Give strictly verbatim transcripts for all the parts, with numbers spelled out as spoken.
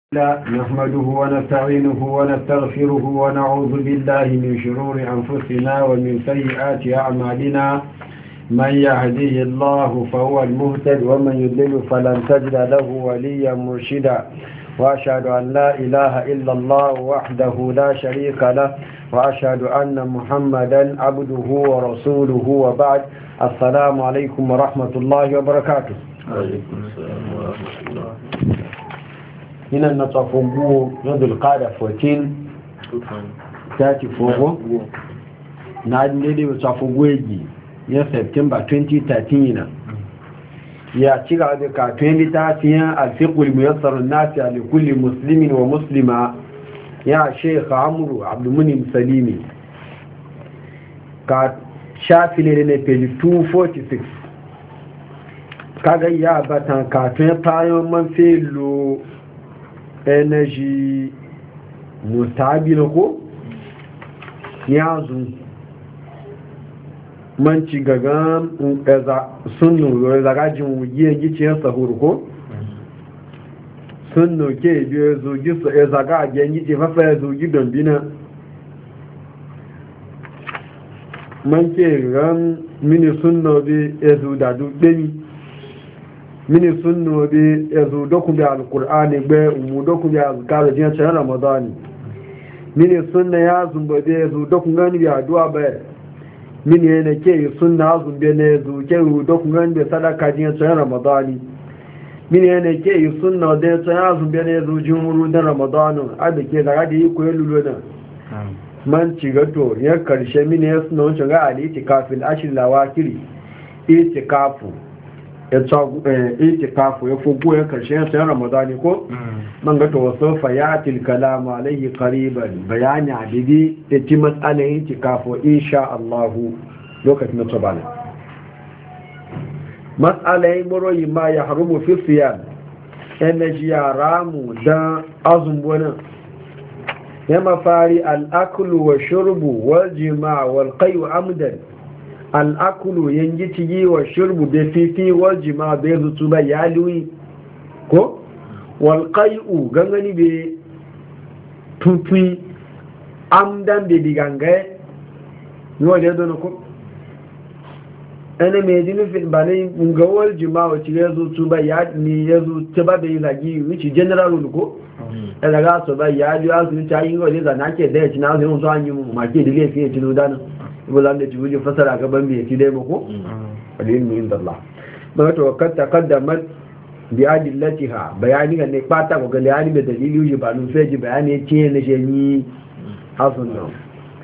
نحمده ونستعينه ونستغفره ونعوذ بالله من شرور أنفسنا ومن سيئات أعمالنا. من يهديه الله فهو المهتد ومن يضلل فلن تجد له وليا مرشدا. وأشهد أن لا إله إلا الله وحده لا شريك له وأشهد أن محمدا عبده ورسوله وبعد. السلام عليكم ورحمة الله وبركاته. عليكم السلام ورحمة الله. هنا نتصفوه يد القادة أربعتاشر تاتي فوقه نادي ندي نتصفوه يجي يا سبتمبر ألفين وثلاثة يا تيغا بكا عشرين تاتيا الفقه الميسر النافع لكل مسلم ومسلمة يا شيخ عمرو عبد المنعم سليمي كا شافي لنا بيج مئتين وأربعة وستين kaga ya batan kafin tayon man felo energy mustabi na ko yazu man ci gaga sunnu yo zagajin wuye giciyar sahur ko sunnu ke biyo zo gisu e zaga gen gice fafa ya zo gidan bina man ke ran mini sunnu bi e zo da dudemi mini sunno bi yazo doku bi alqur'ani be mu doku bi azkar jin ta ramadani mini sunna ya zumba be yazo doku ngani bi addu'a be mini ne ke sunna zumbe ne yazo ke doku ngani bi sadaka jin ta ramadani mini ne ke sunna de ta zumbe ne yazo jumuru da ramadani abe ke daga da yi ko yululo da man ci gato ya karshe mini ya sunna wancan ga al-itikafil ashir lawakiri itikafu ya itikafu ya fugu ya karshe ya sayan ramadani ko man ga to wasu fayatil kalam alayhi qariban bayani adidi da ti matsalan itikafu insha Allah lokacin na tsabana matsalai moroyi ma ya harumu fi siyam energy ya ramu da azumbunan ya mafari al-aklu wa shurbu wal jima' wal qay'u amdan al'akulu yanki cigi wa shirbu da fifi wal jima bai zutu ba ya luyi ko walƙai'u gangani bai tuntun amdan bai digangaye yiwa da ya zo na ko ɗana mai ji nufin ba na ga wal jima wa cigi ya zutu ba ya ne ya zutu ba da yi zagi wici general rule ko ya daga su ba ya liyu asu ta yi wa ne zana ke da ya ci na asu yin su an yi mu ma ke da laifin ya ci nudanin bulan da jibuji fasara gaban bai ci dai mako alilmu inda Allah ba to kad taqaddamat bi adillatiha bayani ne kwata ko gali ani da dalili ji ba nun sai ji bayani ce ne je ni hasun no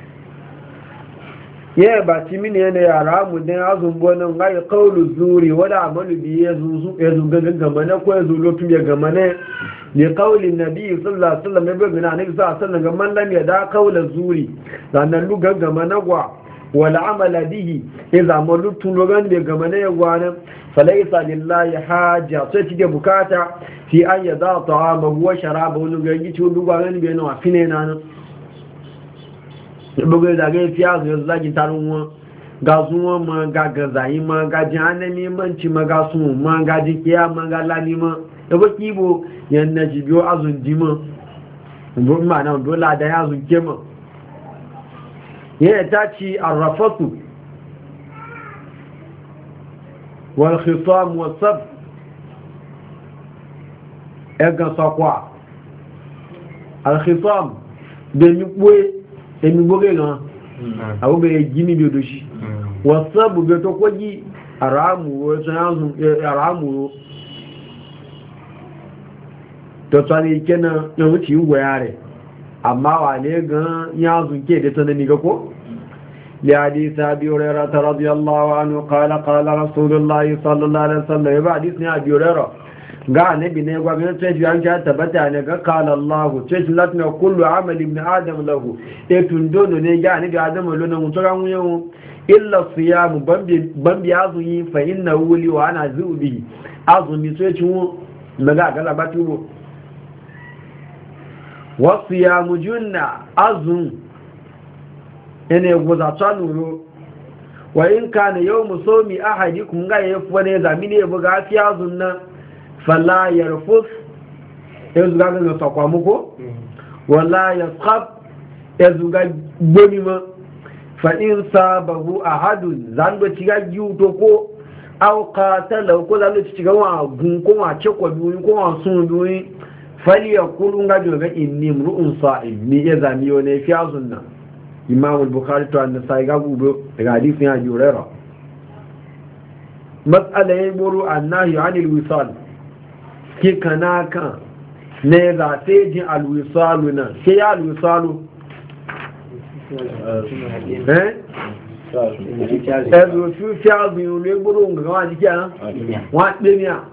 ye ba ci mini ne yara mu dan azun bonan ngai qawlu zuri wala amalu bi yazu yazu gangan gamana ko yazu lotu ya gamana li qawli nabi sallallahu alaihi wasallam bai gina nabi sallallahu alaihi wasallam gamman lam ya da qawla zuri sannan lu gamana gwa wala amala bihi idza marrutu logan be gama ne gwanan falaysa lillahi haja sai kike bukata fi an yada ta'ama wa sharaba wani gangi ci wani gwanan be na fine na nan bugu da ga fiya zo zagi tarun ga zuwa ma ga gazayi ma ga jahannami man ci ma ga su ma ga dikiya ma ga lani ma da ba kibo yan najibiyo azun dima bo ma na dole da ya azun kema yana ta ci arrafatu wal khitam wasab ẹgbẹ̀ sọkwa al khitam da mi pwe emi gbogbo gan agbogbo jí níbi odòṣì wasab bẹ tó kọ́ jí àràmùrò tọ́tọ́ ní ikẹ́ náà yóò tí ń wẹ̀ rẹ̀ amma wane gan ya zunke da tunani ga ko لحديث أبي هريرة رضي الله عنه قال قال رسول الله صلى الله عليه وسلم يبقى حديثنا أبي هريرة قال نبي نيقوا من تجي عن شهادة تبتعني قال الله تجي لتنا كل عمل ابن آدم له يتندون نيجا نبي آدم لنا مترعون يوم إلا الصيام بمبي عظمي فإنه لي وأنا أزوء به عظمي تجي مقا قال باتوبه والصيام جنة عظم ene goza tsanuro wa in kana yawmu sawmi ahadikum ga yafi wani zamini ya buga fiya zunna fala yarfus yanzu ga ga sakwa muko wala yasqab yanzu ga goni ma fa in sabahu ahadun zan do ciga giuto ko aw qatala ko zan do ciga wa gun ko wa chekwa biyu ko wa sun biyu fali yaqulu ga do ga inni mru'un sa'id ni ya zamiyo ne fi azunna imam al-bukhari to an-nasai ga gubo daga hadisin ya jurera mas'ala yamuru an-nahy 'anil wisal ki kana kan ne za sai jin al-wisalu na sai ya al-wisalu eh ẹ̀rù tí ó fi ààbìn olè gbóró nǹkan wá jíkẹ́ náà wọ́n pè ní à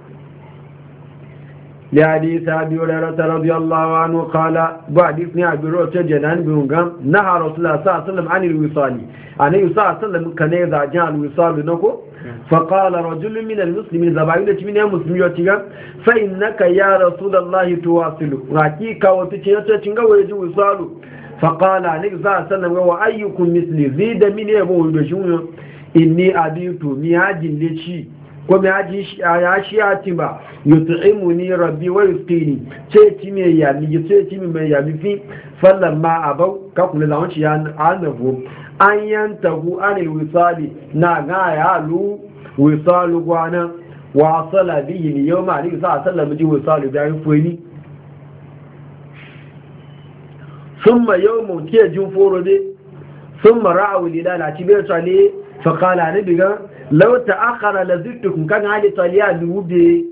lè àdísà àbí ọ̀rẹ́rẹ́ tẹ́rọ bí ọlọ́wà ní kọ́lá bọ́ àdís ní àbírò tó jẹ́ náà níbi nǹkan náà rọ̀sùlá sáàsílẹ̀m á ní ìwìsọ́lì àní ìsáàsílẹ̀m kan ní ìzàjẹ́ àlùwìsọ́lù náà kó فقال رجل من المسلمين زباين ده من المسلمين يتيغا فإنك يا رسول الله تواصل راكيكا وتتينتا تنغا ويجو وصالو فقال عليه الصلاة والسلام وأيكم مثلي زيد من يبو ويبشون إني أبيت مياجي لشي ومياجي عشياتي با يطعمني ربي ويسقيني تيتي مي يامي تيتي مي يامي في فلما أبو كاكو لزاونش يعنفو an yantahu anil wisali na ga ya lu wisalu gwana wa sala bihi yawma ali sa sallam ji wisalu bayan fueni thumma yawmun ke jin foro de thumma ra'u lidala tibe tale fa qala nabi ga law ta'akhara la zittukum kan hali taliya dubi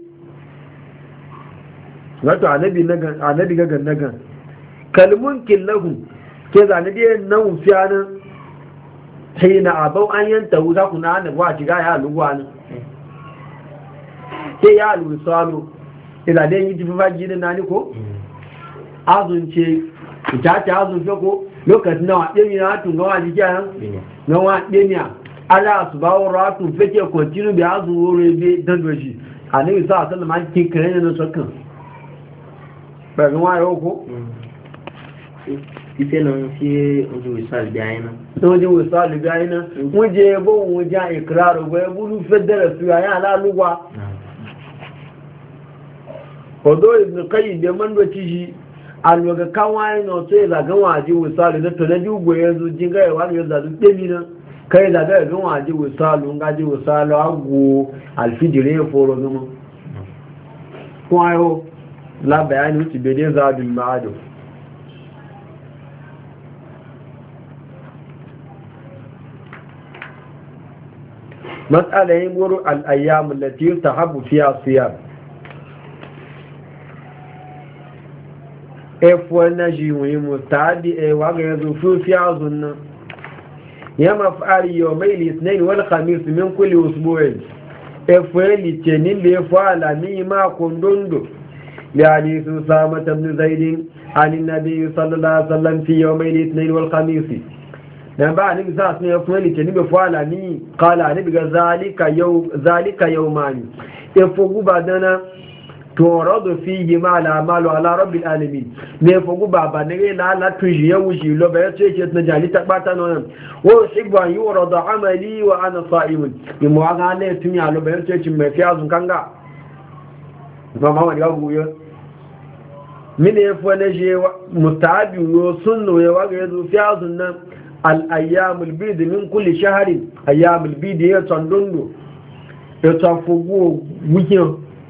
wato annabi naga annabi ga gannaga kalmun killahu ke zanabi nan fiyanan sai na abau an yanta wuta kuna da ba shiga ya luwa ne sai ya luwa salo ila dai yi tafi faji da nani ko azun ce ita ta azun fe ko lokacin na waɗe mi na tun gawa jiki nan na waɗe mi ala su ba wa ratu fake kontinu da azun wuri be dan doshi a ne sa sallama kin kare ne na sokan ba ga wayo ko ìfẹ́ lọ sí ojú ìsáàlì bí ayé náà. ojú ìsáàlì bí ayé náà wọ́n jẹ ẹbọ́ wọn já ìkìrà rẹ̀ wọ́n ẹbúrú fẹ́ dẹ̀rẹ̀ sí ayé aláàlúwà ọ̀dọ́ ìbìnkẹ́yì dẹ mọ́ndọ̀ tí yí alùgbẹ̀ káwọn ayé náà tó ìlàgánwà àjí ìsáàlì tó lẹ́jú gbò ẹzù jíngá ìwà ní ọjà tó tẹ́mi náà kẹ́ ìlàgá ìgbẹ̀wọ̀n àjí ìsáàlì ń gájí ìsáàlì àgbò àlfíjìrí ẹ̀fọ́rọ̀ gọ́mọ́ fún ayé lábàá ní ó ti bẹ̀rẹ̀ záàdùn máàdù مسألة يمر الأيام التي يستحب فيها الصيام إفوال نجي ومستعد وغير فيها ظن يما فعل يومي الاثنين والخميس من كل أسبوع إفوال التنين لإفوال ميما كندند يعني سامة بن زيد عن النبي صلى الله عليه وسلم في يومي الاثنين والخميس dan ba ni za su ne kuma lite ni be fala ni qala ni biga zalika yaw zalika yawmani e fogu badana torado fihi ma la malu ala rabbil alamin ne fogu baba ne la la tuji yawuji lo ba yace ce na jali ta bata no wa hibbu an yurada amali wa ana sa'imun ni mo ga ne tun ya lo ba yace ce me fi azun kanga ba ma ma ga guyo mine fo ne je mutabi yo sunno ya wa ga yazo fi azun nan الأيام البيض من كل شهر أيام البيض يتندندو يتفقوا وجه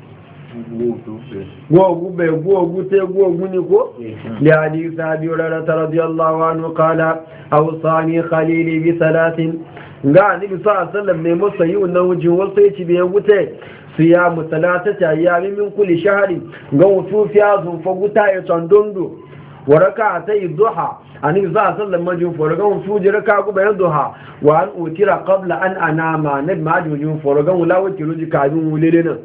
وغوبه وغوته وغنيكو لحديث أبي هريرة رضي الله عنه قال أوصاني خليلي بثلاث قال النبي صلى الله عليه وسلم ne masa yi wannan wujin wasu yace bai wuce siyamu salatati ayyami min kulli shahri ga wasu fiya zun faguta ya tandondo wa rak'atay duha ani za sallan majin forogan su jira ka ku bayan duha wa an utira qabla an anama ne majin forogan wala wuce ruji kabin wulele nan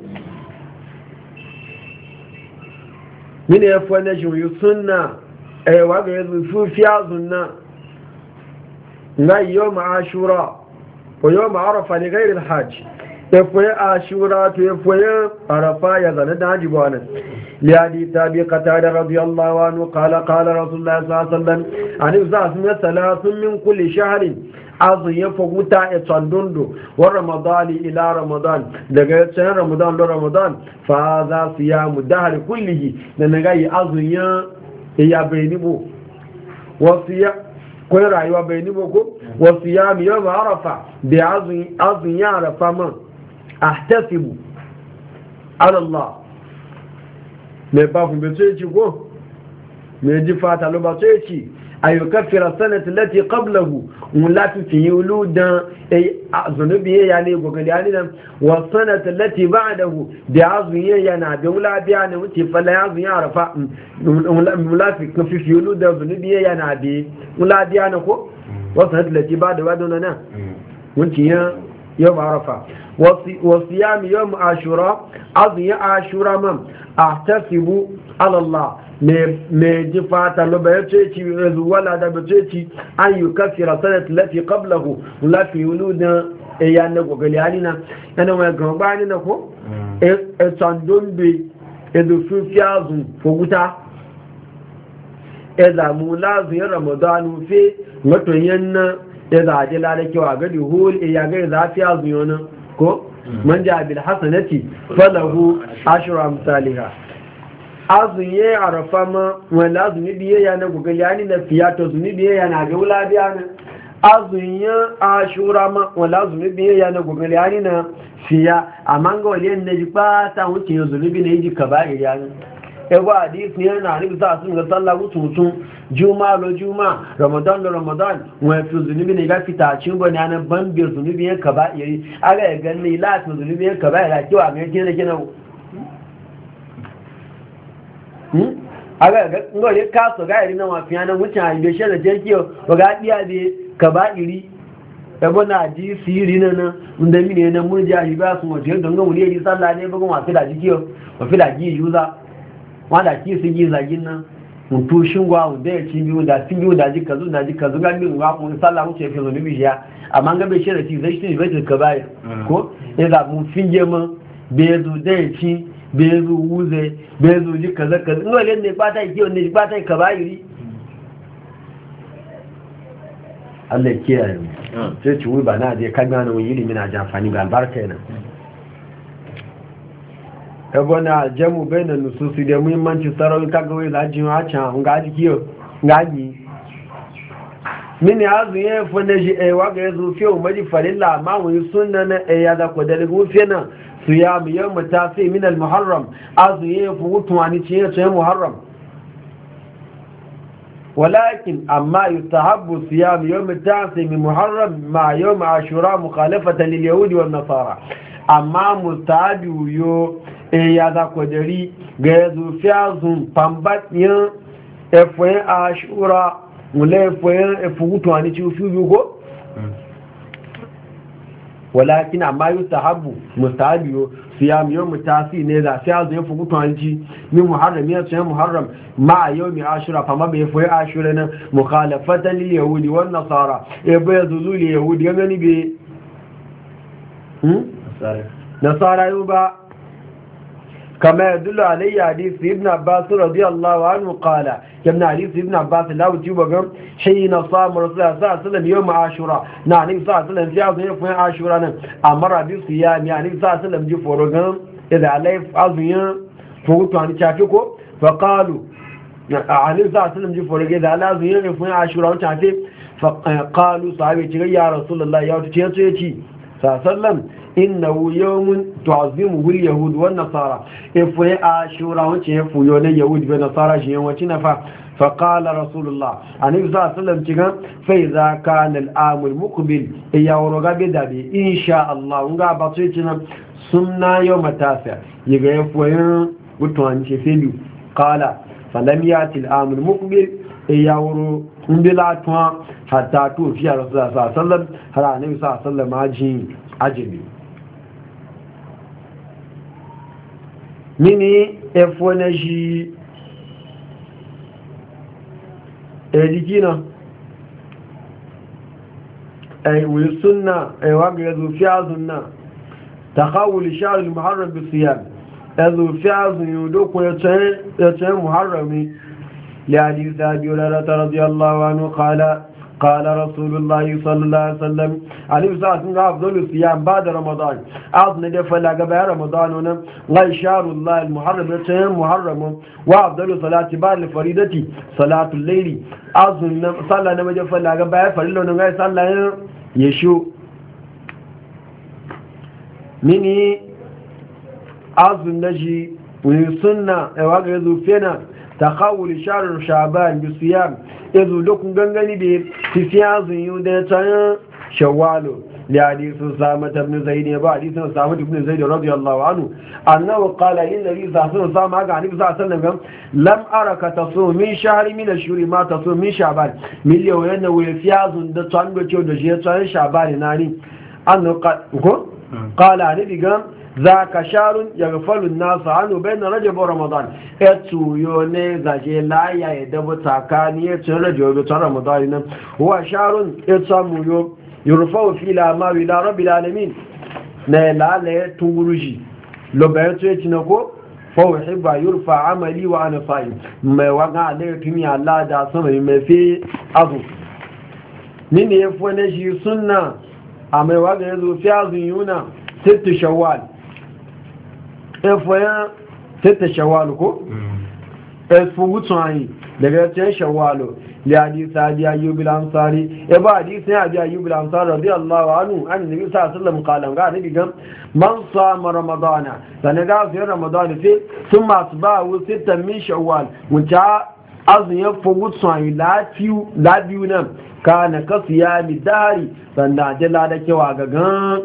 mine ya fana shi sunna eh wa ga yanzu su fiya sunna na yawm ashura wa yawm arafa li ghayr al hajj efoye ashura to efoye arafa ya zana da haji bwana liyadi tabi qatada radiyallahu anhu qala qala rasulullah sallallahu alaihi wasallam ani za asma salasun min kulli shahrin azun ya faguta ya tsandondo wa ramadani ila ramadan daga tsayin ramadan da ramadan fa za su ya mu dahar kullihi da na gayi azun ya ya bai nibo wasu ya ko rayuwa bai nibo ko wasu ya mi yau arafa da azun azun ya arafa man ahtasibu ala Allah me ba ku be ce ko me ji fata lo ba ce ci ayyukaffira sanata lati qablahu mulatu fi yuludan ay zunubi ya ne gogali ani nan wa sanata lati ba'dahu da azuye yana da wulabiya ne wuce falla ya zuya arafa mulafi kan fi yuludan zunubi yana da wulabiya ne ko wa sanata lati ba'da wadona nan wuce ya yawm arafa wa siyam yawm ashura azuya ashura man ahtasibu ala Allah me ji fata lo bayan ceci wala da ba ceci an yi kafira sanat lati qablahu lafi wuludan e ya na gogali halina yana mai gaba ni na ko e tandon be e do fiyazu foguta e da mu lazu ya ramadanu fe wato yanna e da je la da kewa gadi hul e ya ga za fiyazu yana ko man ja bil hasanati falahu ashru amsalha azunye arafa ma wanda azunye biye ya na gugali yani na fiyato zuni biye ya na gaula biya na azunye ashura ma wanda azunye biye ya na gugali yani na fiya amma ga wale ne ji ba ta wuce ya zuni bi ne ji kaba'ir ya ne ebo hadis ne na ribi sa sun ga sallah mutu mutum juma lo juma ramadan lo ramadan wa fi zuni bi ne ga fita cin ba ne na ban bi zuni bi ya kaba'iri aga ya ganni la fi zuni bi ya kaba'ira kiwa ga kene kene aga ga ngole ka so ga iri na mafiya na wucin ajiye shi da jekiyo ba ga diya be ka ba iri da bona ji siri na na unda mine na mun ja ba su mo je don ga wuri ri sallah ne ba gon da jikiyo wa fila ji yuza wanda ki su yi zagin nan mun to shingwa unda ya ci biyu da tin biyu da jika zu da jika zu ga min ga mun sallah mu ce fi zo bi ya amma ga be shi da ci zai shi bai ka bai ko ya da mun finge mun be zu da ci bezu wuze bezu ji kaza kaza ngole ne bata yi ne bata ka bayiri Allah ya kiyaye mu sai ci wuyi ba na je kan gano wani ilimi na ji amfani ga albarka yana ebona jamu baina nususi da muhimmanci sarau kaga wai za ji a can ga ji kiyo ga ji mini azu ye fone ji e wa ga yazo fiyo maji farilla ma wani sunna na e ya da ko da lugu fena صيام يوم التاسع من المحرم أزيه فوتواني تشيه محرم ولكن أما يستحب صيام يوم التاسع من محرم مع يوم عاشوراء مخالفة لليهود والنصارى أما مستعد يو ياذا قدري غيظو فيازم پمبات ين افوين عاشوراء ولا افوين افوتواني تشيه يوغو walakin amma yustahabu mustahabiyo siyam yawm tasi ne da sai azu ya fuku tanji min muharram ya tsaye muharram ma yawmi ashura fa ma bai fi ashura nan mukhalafatan lil yahudi wan nasara e bai zulu lil yahudi gani be hmm nasara yuba kama yadullu alayhi hadith ibn abbas radiyallahu anhu qala كما حديث ابن عباس لا وتيبا حين صام رسول الله صلى الله عليه وسلم يوم عاشوراء نعني صلى الله عليه وسلم في عظيم في عاشوراء امر بالصيام يعني صلى الله عليه وسلم جي فورغان اذا عليه عظيم فوتو ان تشافيكو فقالوا عليه صلى الله عليه وسلم جي فورغان اذا عليه عظيم في عاشوراء تشافي فقالوا صحابي يا رسول الله يا تشي تشي صلى الله عليه وسلم إنه يوم تعظمه اليهود والنصارى إفوه آشورا وچه يفوه اليهود والنصارى شيئا وچنفا فقال رسول الله عليه الصلاة والسلام فإذا كان العام المقبل إيا ورغا بدابي إن شاء الله ونغا بطيتنا سنة يوم التاسع يغا يفوه وطوان شفيلو قال فلم يأتي العام المقبل إيا ورغا بلاتوا حتى توفي رسول الله صلى الله عليه وسلم هل النبي صلى الله عليه وسلم عجين عجبي mini efo na shi ejiki na aiwuyi suna aiwaga ya zufi azun na ta kawuli sha'ul muharram bisiyan ya zufi azun yi dokun ya tsaye muharrami لحديث أبي هريرة رضي الله عنه قال قال رسول الله صلى الله عليه وسلم عليه الصلاة والسلام أفضل الصيام بعد رمضان أظن دفع قبل رمضان غير شهر الله المحرم يتهم محرم وأفضل صلاة بعد الفريدة صلاة الليل أظن صلى نما دفع قبل فريدة غير صلى يشو مني أظن نجي ويسنة وغير ذوفنا تخول شهر شعبان بالصيام إذ لكم غنغني بي في azun yi da tsayin shawwalo da hadisun samata ibn zaid ya ba hadisun samata ibn zaid radiyallahu anhu annahu qala lin nabi sallallahu alaihi wasallam ga nabi sallallahu alaihi wasallam lam araka tasum min shahri min ashhuri ma tasum min sha'ban miliyo yana wa fi azun da tsan go da je tsayin sha'ban nani annahu ko qala nabi gam ذاك شهر يغفل الناس عنه بين رجب ورمضان اتو يوني زاجي لا يدبو تاكاني اتو رجب ورمضان هو شهر اتسامو يوم يرفع في الأعمال إلى رب العالمين نيلا لي تنغرجي لو بيتو يتنكو فهو يحب يرفع عملي وأنا صائم ما وقع عليه كمي الله دا سمي ما في أظن من يفونجي سنة أما وقع يذو في أظن ست شوال efoyan tata shawalu ko efo gutsuani daga tan shawalu li hadisi abi ayyub al-ansari e ba hadisi abi ayyub al-ansari radiyallahu anhu an nabi sallallahu alaihi wasallam qala ga nabi gam man sama ramadana sanaga fi ramadana fi thumma asbahu sittan min shawwal wuta azun ya fo gutsuani lafiu labiu nan kana kasiyami dari sanda jalla da kewa gagan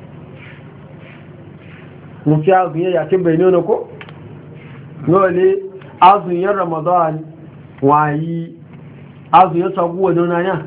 mun fi azun ya ce bai nuna ko dole azun ya ramadan wayi azun ya sagu wa nuna ya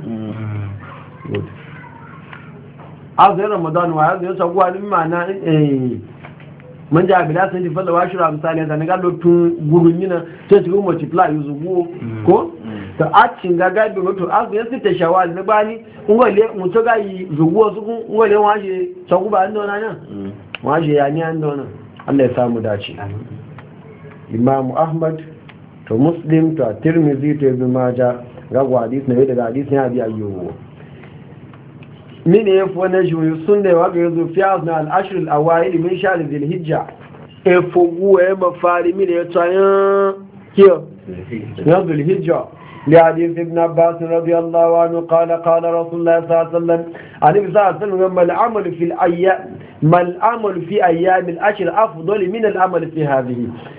azun ya ramadan wayi azun ya sagu wa mana eh man ja bila sun difa da washira misali da ga lotun gurun yana sai su multiply yuzu ko to a cin ga gabi wato azun ya sita shawal na bani ngole muto ga yi zugo su ngole waje sagu ba nuna ya waje ya ni an dona Allah ya samu dace Imam Ahmad to Muslim to Tirmidhi to Ibn Majah rawu hadith ne daga hadith ne abi ayyubu min ya fo na juyu sunne wa ga yazo fi azna al-ashr al-awail min shahr dhil-hijja e fogu e mafari min ya tsayan kiyo ya dhil-hijja لحديث ابن عباس رضي الله عنه قال قال رسول الله صلى الله عليه وسلم عليه الصلاة والسلام ما العمل في الأيام ما العمل في أيام العشر أفضل من العمل في هذه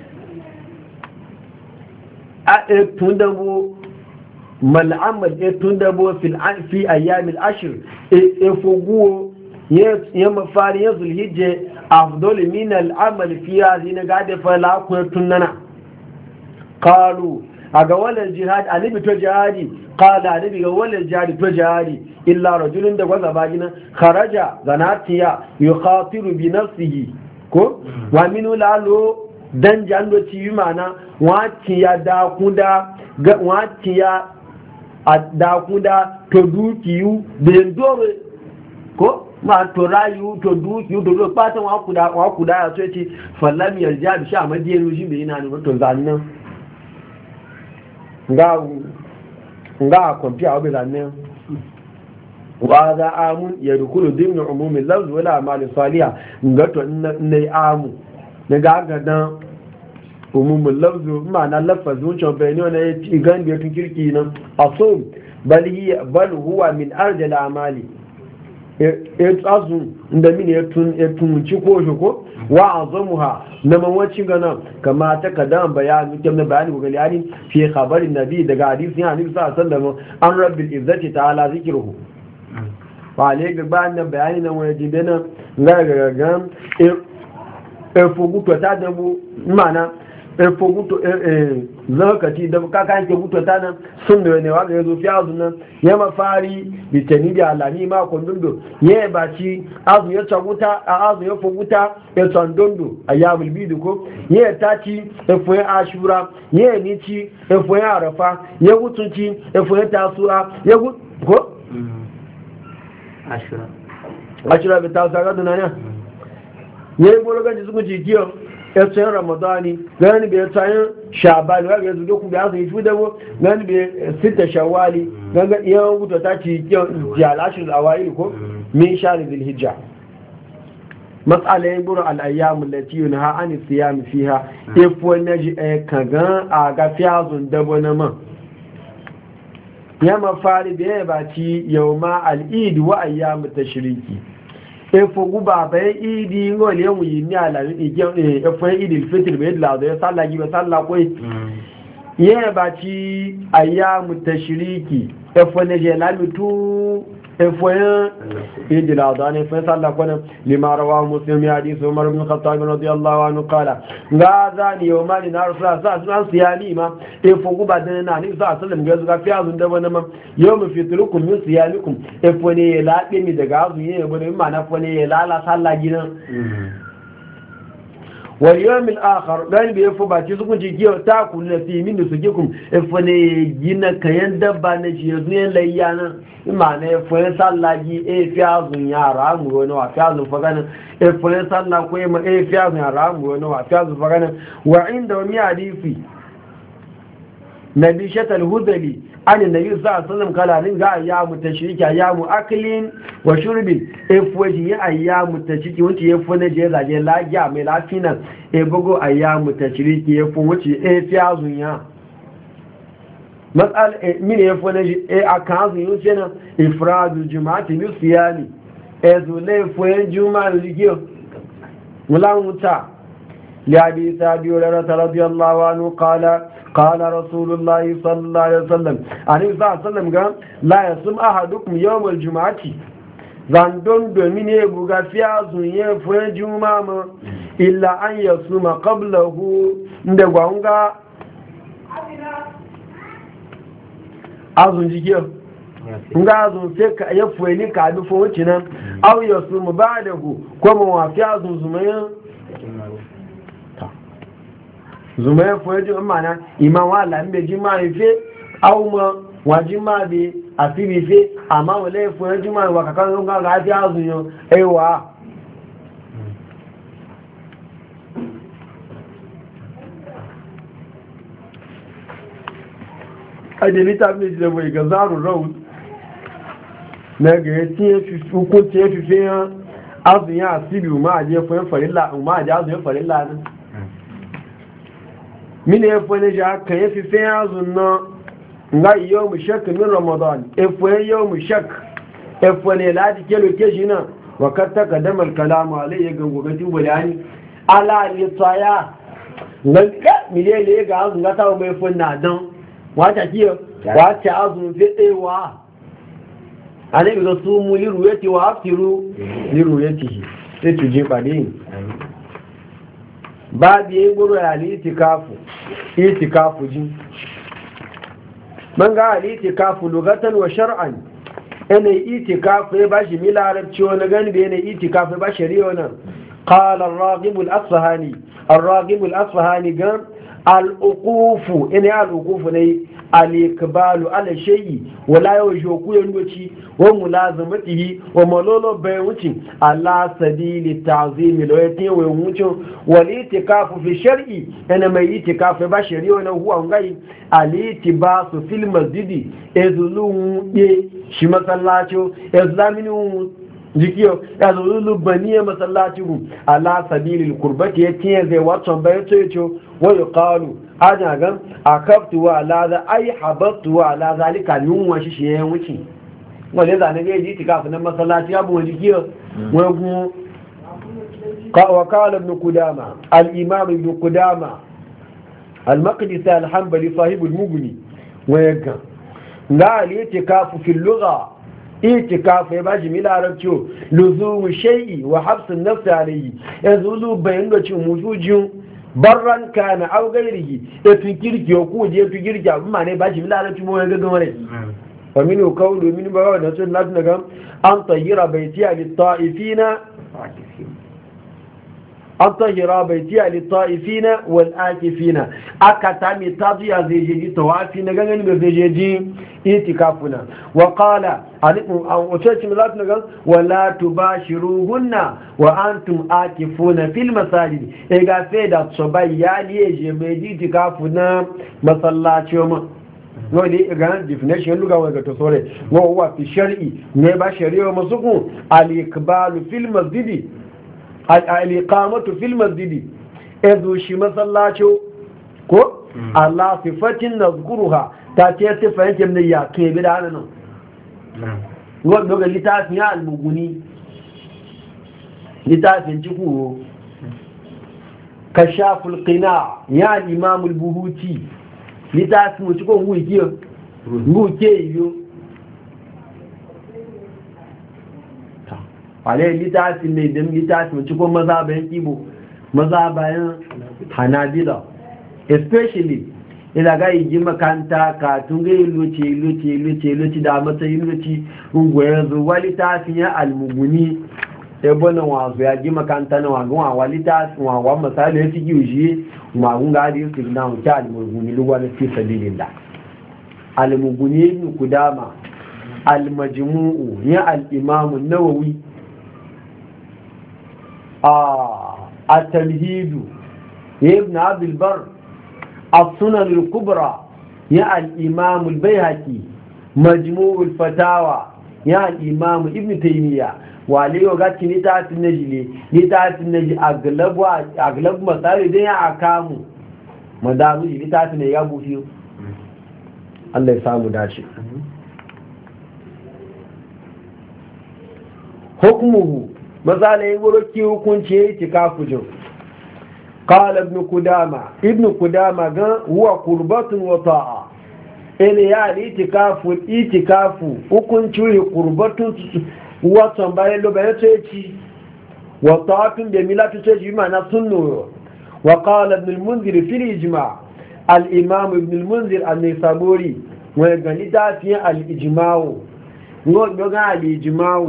أتندبوا ما العمل أتندبوا في في أيام العشر يفوقوا يوم فاريز الهجة أفضل من العمل في هذه نقاد فلا كنتنا قالوا aga walal jihad alibi to jihadi qala alibi ga walal jihad to jihadi illa rajulun da gwaza bagina kharaja zanatiya yukhatiru bi nafsihi ko wa minu lalo dan jando ci mana watiya da kuda watiya da kuda to dukiyu ben dore ko ma to rayu to dukiyu to do patan wa kuda wa kuda ya to ci fallam yarja bi sha madiyanu shi be ina ne to zannan nga nga kwamfiya wa bizanen wa za amun ya rukunu dimna umumin lafzi wala amalin saliya nga to na yi amu na gagadan umumin lafzi ma na lafazi wucin bayani wani ya ci gan da ya tun kirki nan a so bal huwa min arjala amali ya tsazu inda mini ya tunci ko shi ko wa azamuha na mawacin gana kama ta kadan bayani kyan na bayani gugali yani fi khabarin nabi daga hadisi ya nabi sallallahu alaihi wasallam an rabbil izzati ta'ala zikruhu wa ne ga bayan bayani nan wani jibe nan ga ga ga e foguto ta da bu mana e foguto e zakati da ka kan ke buto ta nan sun da ne wa ga yazo fi azu nan ya mafari bitani da alani ma kondundo ye ba ci azu ya tsaguta a azu ya foguta ya tsandondo ayyamul bidu ko ye ta ci e fo ashura ye ni ci e fo arafa ye gutunci e fo tasura ye ko ashura ashura bi tasura da nan ye goro ga ji su ci kiyo ya tsayin ramadani gani bai tsayin shabali ga yanzu dokun bai azumi fi dabo gani bai sita shawali ganga yan gutu ta ci jalashin awai ko min shari zil hijja matsala yin guru al'ayyamun lati yun ha an siyami fiha ifo na ji kagan a ga fiyazun dabo na man ya mafari da ya baci yau ma al'id wa ayyamu tashriki efo guba bayan idi ngol yan wuyi ni ala efo idi fitr be la da sallah gi be sallah ko ya baci ayyamu tashriki efo ne je la lutu efo ya idi la da ne fa sallah ko ne lima rawa muslim ya hadith umar ibn khattab radiyallahu anhu qala ga zani yawma ni nar sa sa an siyani ma efo guba da na ni sa sallam ga zuga fiya zun da wani ma yawma fitrukum min siyamikum efo ne ya labe mi daga azu ne ba da ma na fo ne ya lala sallah gidan wal yawm al akhar dan bi efo ba ci sukun ji kiyo ta kullu fi min sukikum efo ne gina kayan dabba na ji yanzu ne layyana imana efo ne sallah gi e fiya zun yara mu wani wa fiya zun fagana efo ne sallah ko ma e fiya zun yara mu wani wa fiya zun fagana wa inda wani hadisi nabi shatal hudali an nabi sallallahu alaihi wasallam kala nin ga ayyamu tashriki ayyamu aklin wa shurbin efo ji ayyamu tashriki wuce efo ne je zaje lagiya mai lafina e bugo ayyamu tashriki efo wuce e fiya zun ya mas'al min efo ne e akazu yuce na ifradu juma'ati bi siyami e zule efo juma'a ligiyo mulawuta لحديث أبي هريرة رضي الله عنه قال قال رسول الله صلى الله عليه وسلم عليه الصلاة والسلام قال لا يصوم أحدكم يوم الجمعة zandon domin ya buga fiya zunye furen jumama illa an ya suma qablahu da gwanga azun jikiyar nga azun sai ka ya fueni ka bi fo wucinan aw ya suma ba'dahu ko mu wa fiya azun zumayan zumayan furen jumama na imam wa lambe jima ife aw ma wajima bi àfíbi fẹ́ àmá wọlé fún ẹjú máa wà kàkà ń gbá àti àzùyàn ẹwà ajẹ́lítà méjì lẹ́wọ̀ ìgàzárù road lẹ́gẹ̀ẹ́ tí ẹ fi fẹ́ yán àzùyàn àfíbi máa jẹ́ fún àzùyàn fàrílà ní mínú ẹfọ́ ẹnẹ́jà kẹ́yẹ́ fi fẹ́ àzùn náà nga yawmu shak min ramadan efo yawmu shak efo ne ladi kelo kejina wa kad taqaddama al kalam alayhi gango gati bulani ala li taya ngaka milele ga azu ngata o efo na dan wata kiyo wata azu fi ewa ale bi su mu li ruwati wa aftiru li ruwati sai tuje pade ba bi ngoro ya li itikafu itikafu jin man ga al-itikafu lugatan wa shar'an ene itikafu ya bashi mila arabci wani gani da ene itikafu ya bashi shari'a wannan qala ar-raghib al-asfahani ar-raghib al-asfahani gan al-uqufu ene al-uqufu ne al-ikbalu ala shay'i wala yawjoku yandoci wa mulazamatihi wa malolo bayuci ala sabili ta'zim lo yati wa wucin wal itikafu fi shar'i ene mai itikafu ba shari'a na huwa ngai al-itibasu fil masjidi ezulun ye shi masallaci ezlaminu jikiyo ezulun baniye masallaci ala sabili al-qurbati yati zai wato bayato yato wa yuqalu ana gan akaftu wa ala za ai habatu wa ala zalika yunwa shi shi yayin wuce wale zane ga yi tikafu na masallaci abu wani kiyo wagu wa qala ibn qudama al-imam ibn qudama al-maqdisi al-hanbali sahib al-mughni wa yaga ga al-itikafu fi al-lugha itikafu ba ji mila arabci luzum shay'i wa habs an-nafs alayhi yazulu bayan da cin mujujin barran kana aw gairihi e fi kirki ko je fi kirki amma ne ba shi mila arabci mu ya ga gamare wa min qawlu min ba da sun lati daga an tayyira baiti li ta'ifina an tahira baitiya lit-ta'ifina wal-akifina aka tami taziya zai je tawafi na gangan mai zai je itikafuna wa qala alikum an wace mi zatu ga wala tubashiruhunna wa antum akifuna fil masajid e ga sai da so bayani je mai itikafuna masallaci ma wani ga definition luga wa ga to sore wa huwa fi shar'i ne ba shari'a masuku al-ikbalu fil masjid al-iqamatu fil masjid ezu shi masallaci ko Allah sifatin nazkuruha ta ce sifatin kim ne ya ke bi da nan wanda ga litafin ya al-muguni litafin cikuro kashaful qina ya al-imam al-buhuti litafin mu cikon wuki wuke yo wale litafin ne dan litafin mu cikon maza bayan kibo maza bayan hanabila especially ila ga yi makanta ka tunga luce luce luce luce da matsayin luce ungwaya zuwa litafin ya almuguni ebo na wazo ya ji makanta na wagon wa walita wa wa misali ya fiki uji ma gun ga di su na mu ta almuguni luwa na fi sabilillah almuguni ibn kudama almajmu'u ya al-imam an-nawawi ah at-tamhid ibn abd al-barr السنن الكبرى يا الإمام البيهقي مجموع الفتاوى يا الإمام ابن تيمية wale yau ga kini ta tin najile ni ta tin naji aglabu aglabu masari dai a kamu madaru ni ta tin ya bufi Allah ya samu dace hukmuhu masala yi goro ki hukunci yayi tikafujin قال ابن قدامة ابن قدامة هو قربة وطاعة إن يعني إتكاف إتكاف وكن شوي قربة وطنبايا لو بيتشي وطاعة بميلة تشي معنى سنو وقال ابن المنذر في الإجماع الإمام ابن المنذر النيسابوري ويقال دافع الإجماع ويقال الإجماع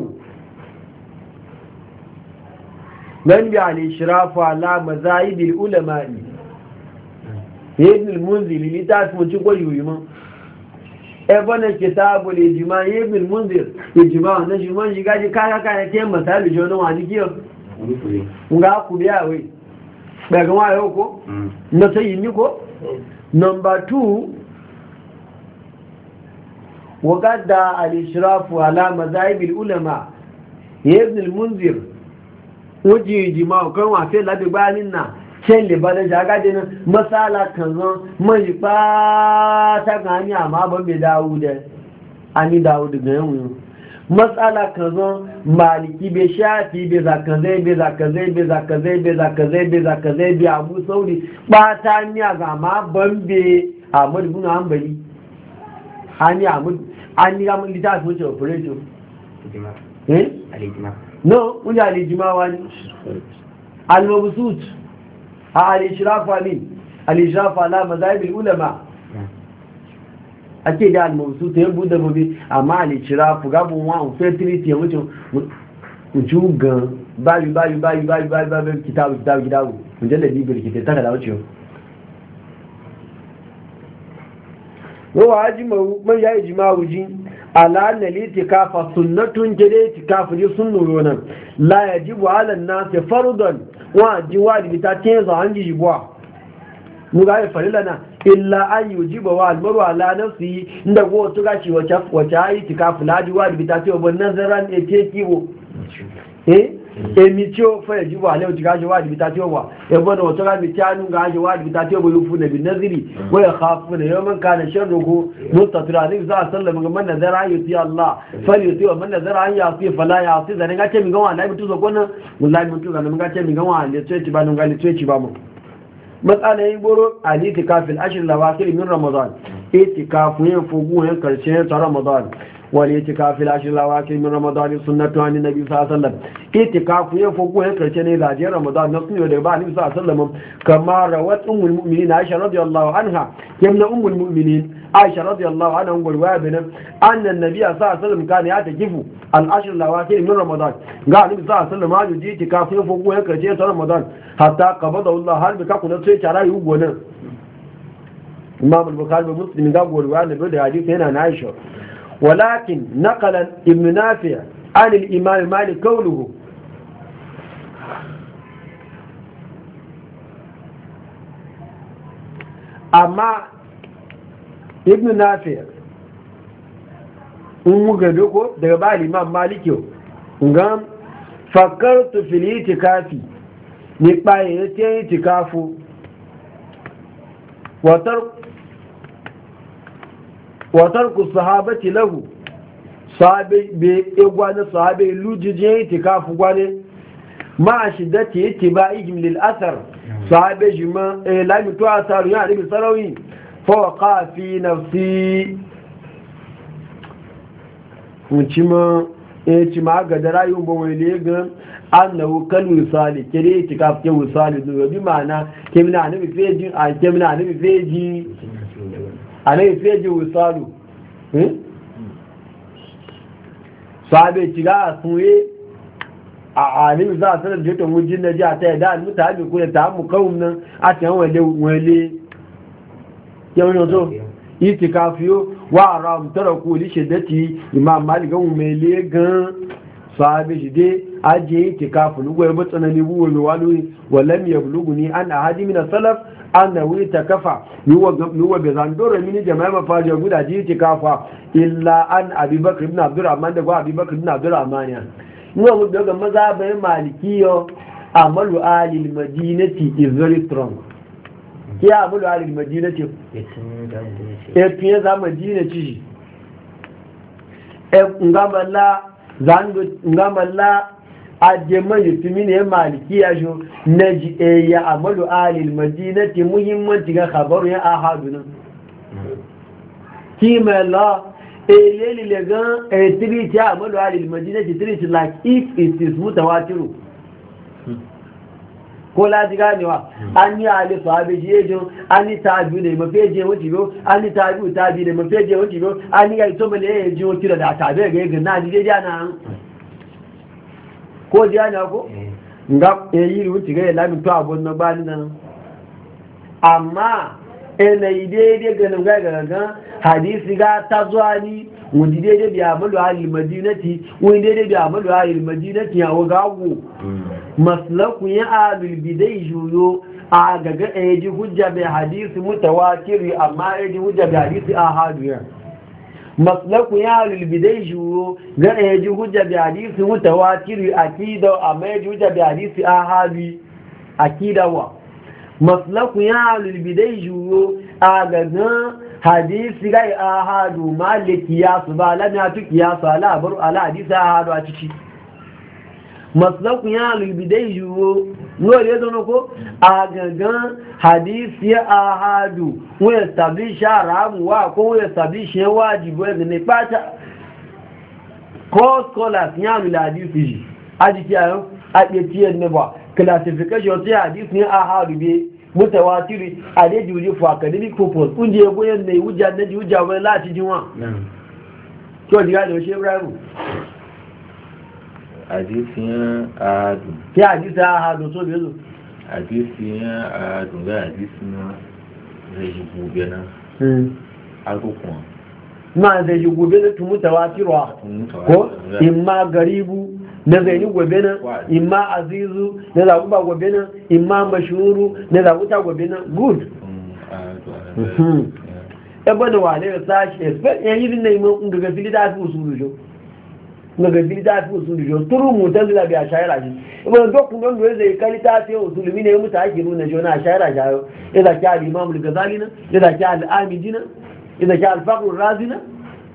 من يعني إشراف على مذاهب العلماء ابن المنذر اللي تعرف من تقول يوما ابن كتاب الإجماع ابن المنذر إجماع نجمع جاي كذا كذا كم مثال جونو عندي كيو نقول كبيا وي بقى يوكو نسي نيكو نمبر two وقد الإشراف على مذاهب العلماء ابن المنذر wajen jima'u kan wafe labi bayanin na can liba da jagade na matsala kan zan mai fata ga hanyar ma ban bai dawo da ani dawo daga yawon matsala kan zan maliki bai shafi bai zakazai bai zakazai bai zakazai bai zakazai bai zakazai bai abu sauri ɓata hanyar ga ma ban bai amur bin hambali hanyar amur an yi ramun littafi wuce operation eh? no wani alijima wani al-mabsut a al-ishrafa ne al-ishrafa ala mazahibul ulama ake da al-mabsut ya buɗe gobe amma al-ishrafu gabon wa fertility ya wuce wuce gan bayu bayu bayu bayu bayu bayu kitabu kitabu kitabu mujallar bibir kita ta da wuce wa ajimawu man ya ijma'u ji ala anna litikafa sunnatun jade itikafu ji sunnu yonan la yajibu ala an-nas fardan wa jiwabi ta tenza an jibwa mu ga ya farilana illa an yujiba wa al-maru ala nafsi inda go to gashi wace wace itikafu la jiwabi ta ce ban nazaran e ce kiwo eh emi tí ó fẹ́ ìjíbọ̀ alẹ́ òjì gáṣẹ́ wà níbi tàbí ọwà ẹgbọ́n náà tọ́rọ mi tí a nù gáṣẹ́ wà níbi tàbí ọwà yóò fún ẹ̀bí nẹ́zìrì wọ́n yẹ ká fún ẹ̀ yọ́mọ́ ká ní ṣẹ́rọ̀kú mọ́tàtúrà ní ìsá àṣẹ́lẹ̀ mọ́ nàzẹ́rà ayò tí allah fẹ́lẹ̀ tí wọ́n nàzẹ́rà ayò àti ìfàlà yà àti ìzàní gáṣẹ́ mi gánwà láìbí tó sọkọ́ náà mo láìbí tó sọkọ́ gáṣẹ́ mi gánwà lè tó ẹ̀tì bá nù gálẹ̀ tó ẹ̀tì bá mọ́ matsala yin goro a litikafin ashirin lawakir min ramadan itikafin yin fugu yin karshen ta ramadan والاعتكاف العشر الاواخر من رمضان سنة عن النبي صلى الله عليه وسلم اعتكاف يفوق يكرش ne zaje ramadan na sunyo da ba ni sallallahu alaihi wasallam kama rawat ummul mu'minin aisha radiyallahu anha yamna ummul mu'minin aisha radiyallahu anha ngol wa bin anna an-nabiy sallallahu alaihi wasallam kana ya takifu al-ashr al-awakhir min ramadan ga annabi sallallahu alaihi wasallam ya ji tikafin fogo ya kace ta ramadan hatta qabada Allah har bi ka kuna sai tara yi gonan imam al-bukhari da muslim ga gol wa da hadisi yana na aisha walakin naqala ibn nafi' an al-imam malik qawluhu amma ibn nafi' in muga doko daga ba imam maliki ngam fakartu fil itikafi ni paye yake itikafu watar watar ku sahabati lahu sahabe be egwana sahabe lujije itikafu gwane ma shiddati itiba'ihim lil athar sahabe jima la mitu asaru ya nabi sarawi fa fi nafsi mucima e ci ma ga da rayu ba wai ga annahu kal wisali kire itikaf ke wisali do bi mana kemina nabi feji a kemina nabi feji anabi feji wisalu eh sahabe ci ga sunye a alim za a sanar da yadda wujin na jiya ta yada mutane kuna ta mu kawun nan a cikin wale wale yawon yanzu iti kafiyo wa a ram tara ku li shiddati imam malik gan umele gan sahabi shi dai ajiye iti kafu lugu ya bata na nibu wa wani walam ya bulugu ni an a hadi mina salaf an na wuri ta kafa nuwa bai zandora mini jama'a mafaji ya guda ji iti kafa illa an abubakar ibn abdurrahman da gwa abubakar ibn abdurrahman ya nuwa mu daga maza bayan malikiyo amalu alil madinati is very strong ki amalu alil madinati e fiye za madina ci e ngamalla zango ngamalla ajema yutumi ne malikiya jo naji e ya amalu alil madinati muhimmanci ga khabaru ya ahaduna kimala eleli legan a three ta amalu alil madinati three like if it is mutawatiru ko laji ganewa an yi ali sahabi jejin an yi tabi ne mafeje wuce biyo an yi tabi tabi ne mafeje wuce biyo an yi gaito mele ya ji wuce da tabi ga yi gina ji jeji ana ko ji ana ko nga yi wuce ga yi lamin to abun na bani nan amma ina yi daidai ganin ga gaga hadisi ga ta zuwa ni wani daidai biya amalu alil madinati wani daidai biya amalu alil madinati ya wagago maslaku ya alul bidai juyo a gaga a ji hujja bai hadisi mutawatiri amma ya ji hujja bai hadisi a haduya maslaku ya alul bidai juyo ga a ji hujja bai hadisi mutawatiri akida amma ya ji hujja bai hadisi a hadu akida wa maslaku ya alul bidai juyo a gaga hadisi gai a hadu maliki ya su ba lam ya tuki ya su ala baru ala hadisi a hadu a ciki maslaku ya alubidai yiwu lori ya zama ko a gangan hadisi ya ahadu wọ́n establish haramu wa ko wọ́n establish ya wajibu ya zane pata core scholars ya alula hadisi ji a jiki a yau a ɗetiyar ne ba classification ta hadisi ya ahadu be mutawatiri a dai juri for academic purpose kunje ya goyon mai wuja na ji wuja wani lati jinwa kyau jiga da washe ibrahim àdísíyàn àádùn kí àdísíyàn àádùn tó lè lò àdísíyàn àádùn bẹ́ àdísíyàn rẹ̀yìnbó bẹ́ná agókùn ma rẹ̀yìnbó bẹ́ná tún mú tàwátírọ̀ ko imma garibu na zaini gobe na imma azizu na zaguba gobe na imma mashuru na zaguta gobe na good ebe da wane ya sashi expect yayin na iman daga fili da fi usulu jo daga fili ta fi usulu jo turu mutan da bi a shayara shi ibn dokun don da zai kali ta fi usulu mine ya muta ake nuna jona a shayara shayo idan ka al-imam al-ghazali na idan ka al-amidi na idan ka al-faqr ar-razi na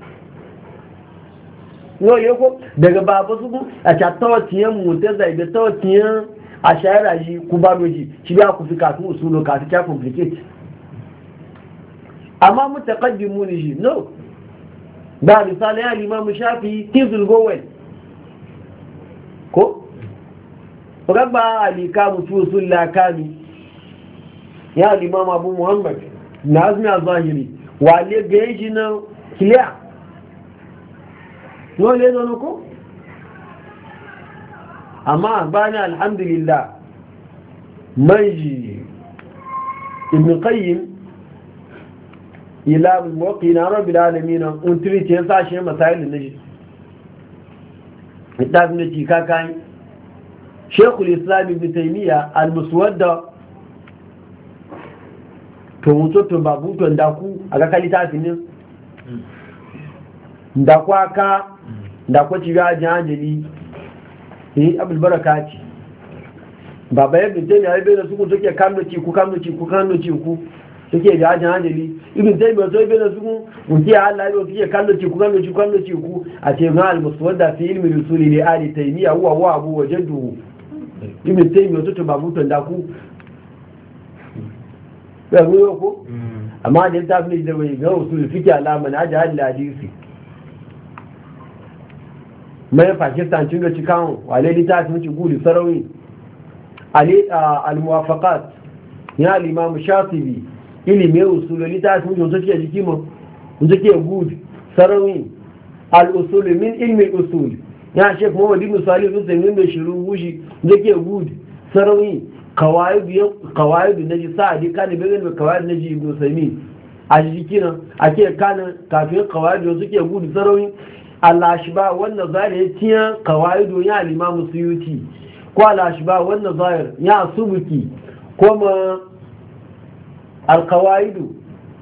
no yoko daga babu su a ta tawaciyan mutan zai da tawaciyan a shayara shi ku ba doji shi ba ku fi kafin usulu kafin ta complicate amma mutaqaddimun shi no da misali ya limamu shafi kizul gowel ko rabba alikamu fi usul lakami ya limamu abu muhammad na azmi al-zahiri wale gaji na clear no le no ko amma bani alhamdulillah manji ibn qayyim ila muqina rabbil alamin un triti ya sashi masailin naji idan ne ci kakai shaykhul islam ibn taymiya al-muswadda to mutu to babu to ndaku aga kalita tinin ndaku aka ndaku ci ga janjali eh abul barakati baba ibn taymiya ya bayyana su ku take kando ci ku kando ci ku kando ci ku take ga janjali ibn taymiya sai bayyana su ku muti Allah ya take kando ci ku kando ci kando ci ku a ce ma al-muswadda fi ilmi rusuli li ali taymiya huwa wa abu wajadu ibn taymiya to babu to ndaku ba ruwa ko amma da ta fi da wai ga usul fiqh alama na da hadisi mai Pakistan cin da cikan wale litafi muci gudu sarawi ali al-muwafaqat ya al-imam Shatibi ilimi usul litafi muci wanda take jiki mu wanda take gudu sarawi al-usul min ilmi al-usul ya Sheikh Muhammad ibn Salih Al-Uthaymeen da shiru wushi wanda take gudu sarawi kawai na ji sa'adi kan bayan da kawai na ji ibn sami a jiki nan ake kanin kafin kawai da suke gudu sarauni Allah shi ba wannan zahir ya tiya kawai da ya limamu suyuti ko Allah shi ba wannan zahir ya subuki ko ma alkawaidu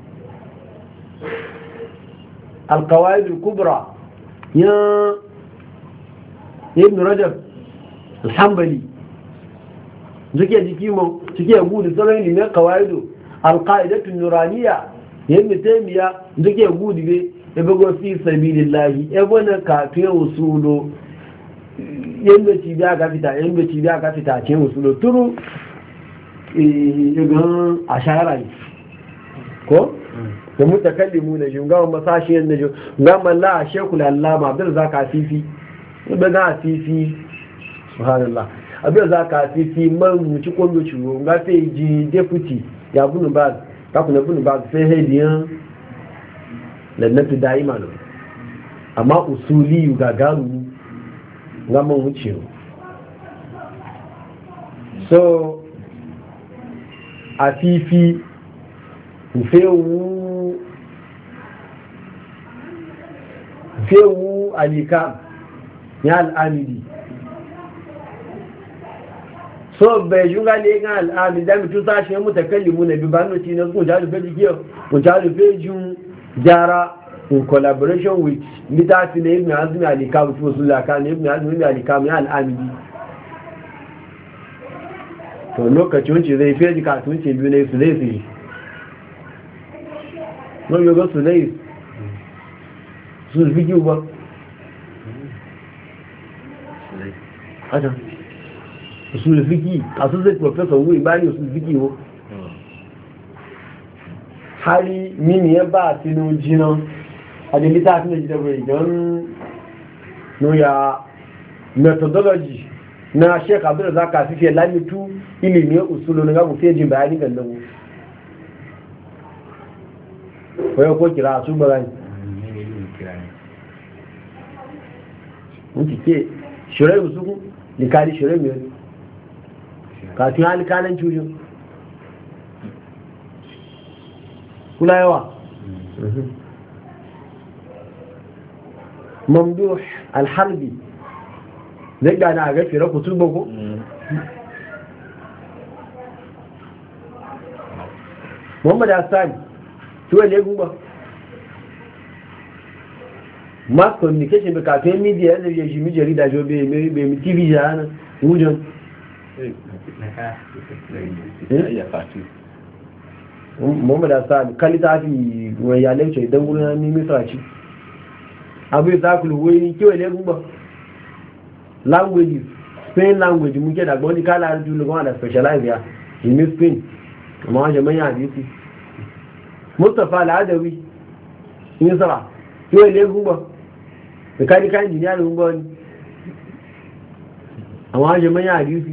alkawaidu kubra ya ibn rajab alhambali suke jiki mu suke gudu sauran ilimin kawaido alqaidatu nuraniya yadda taimiya suke gudu be e bago fi sabilillahi e bona ka tuye usulo yadda ci biya ka fita yadda ci biya ka fita ce usulo turu e gan ashara ko da mutakallimu na junga masashi yanda jo ngama la shekul allama bil zakafifi ba ga fifi subhanallah abin za ka fi fi man muci kwallo ciwo nga fi ji deputy ya bunu ba ta kuna bunu ba sai hediyan lannatu da'ima no amma usuli gagaru nga man wuce so a fifi fewu fewu alika ya al'amidi so bai yunga ne ga al'ami da mutu sashi ya mutakallimu na bi banu ci na su ja rufe jikiyo mu ja rufe jun jara in collaboration with litafi na ibn azmi alika mutu wasu laka na ibn azmi alika mai al'ami to lokacin wuce zai fiye jika su wuce biyu na su zai fi no yoga su zai su fi kiwu ba haka usul fiki associate professor wo ibani usul fiki wo hali mini ya ba sinu jina adilita tun da bai don no ya methodology na Sheikh Abdul Zaka fiye lamitu ilimi usulu na gabu fiye jin bayani ga nan ko ko kira su bayan mun ke shirai usuku likali shirai mai kafin alikalan cujin kula yawa mamduh alharbi zai gana a gafi raku tuba ko? muhammadu hassani tuwa ne gumba mass communication bai kafin media yanzu ya shi mijari da jo bai mi tv jana wujan muhammadu hassani kalita fi wani yalai ce don wurin nemi saraci abu ya zakulu wani kewa ne gumba languages Spain language muke da gbọ́n ní kálá rí jùlọ wọ́n da specialize ya ìmí Spain ọmọ wọn jẹ mẹ́yìn àdíkù Mustapha al'adawi ní sọ́rọ̀ tí ó ilé gúngbọ́ mechanical engineer gúngbọ́ ní àwọn wọn jẹ mẹ́yìn àdíkù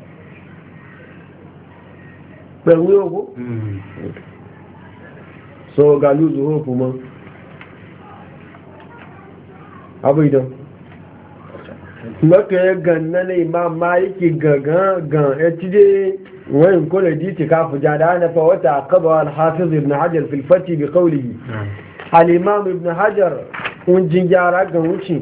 pẹ̀lú ogun so ga luzu hofu ma abu idan maka ya ganna ne ma ma yake gagan gan ya ci dai wani kula diti kafu jada ana fa wata akaba al-hafiz ibn hajar fil fati bi qawlihi al-imam ibn hajar un jinjara ga wuce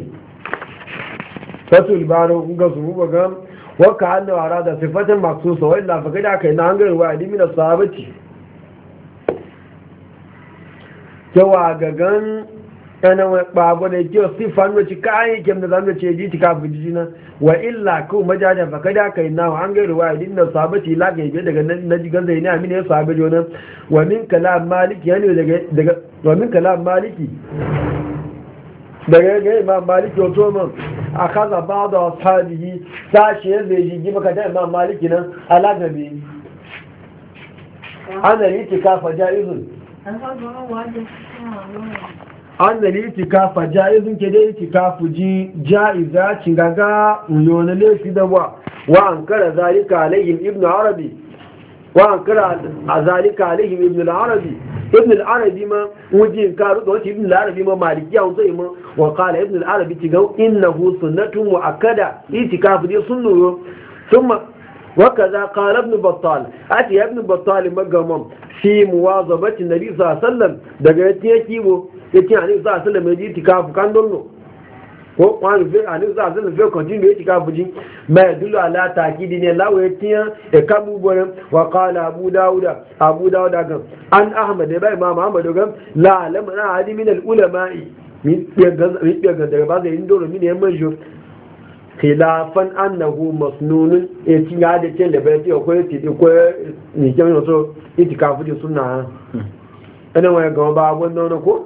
fatul baro ga su ga wa ka anna arada sifatan maksusa wa illa fa kada kai na hangar wa ilmi na sahabati cewa gagan yana wani ɓago da ke sifan wace kayan kem da zama ce ji tika fi jina wa illa ko majajen fa kada kai na an gairu wa idin da sabati la ga ibe daga na jigan zai ne amina ya sabe jona wa min kalam maliki yani daga daga wa min kalam maliki daga ga imam maliki wato man akaza ba'd ashabihi sashi ya zai ji maka da imam maliki nan alagabi ana yi tika fa jaizun an da litikafa jaizun ke dai litikafu ji jaiza cingaga yona laifi da wa wa an kara zalika alaihim ibnu arabi wa an kara zalika alaihim ibnu arabi ibnu arabi ma wujin karu da ibnu arabi ma maliki ya wuce ma wa qala ibnu arabi tiga innahu sunnatun muakkada litikafu dai sunno thumma وكذا قال ابن بطال اتي ابن بطال مغمم في مواظبه النبي صلى الله عليه وسلم daga yake bo yake ani sallallahu alaihi wasallam yaji tikafu kan donno ko wani fi ani sallallahu alaihi wasallam fi continue yaji tikafu ji ma yadullu ala takidi ne lawo yake e kabu bonan wa qala abu dauda abu dauda gan an ahmad bai ma muhammad gan la lam na hadi min al ulama'i min ya ga daga ba zai indoro min ya manjo khilafan annahu masnunun e tinga da ce da bai ce ko ti ko ni ke mun so itikafu ji sunna ana waya ga ba wannan ko